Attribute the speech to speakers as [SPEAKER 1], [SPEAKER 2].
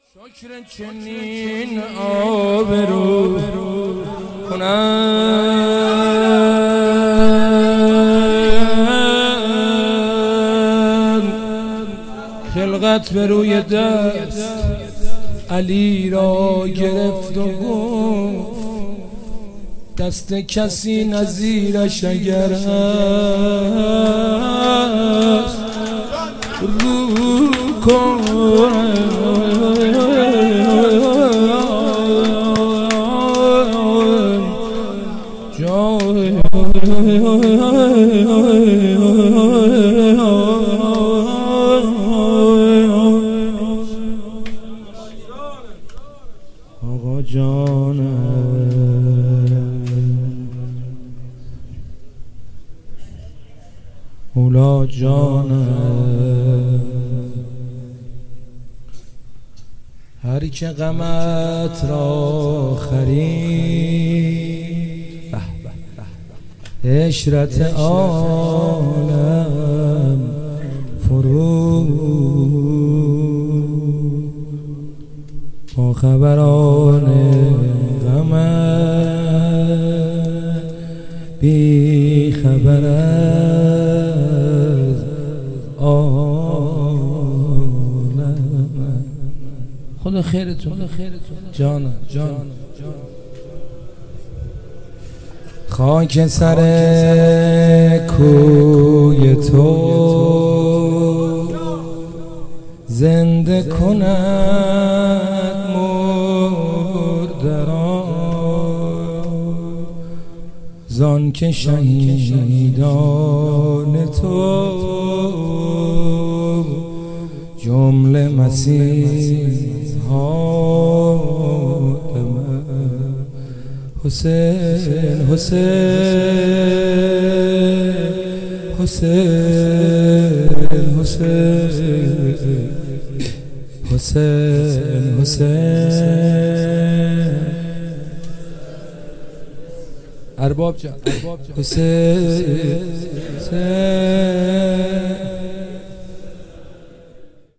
[SPEAKER 1] شکر چنین آبرو کنم خلقت به روی دست علی را گرفت و گفت دست کسی نظیرش اگر هست رو کن آقا جانم مولا جانم هری که غمت را خرید عشرت عالم فرو با خبران غمت بی خبر از عالم. خدا خیرتون جانم خاک سر کوی تو زنده کند مرده را زان که شهیدان تو جمله مسیحا حسین حسین حسین حسین حسین حسین ارباب جان حسین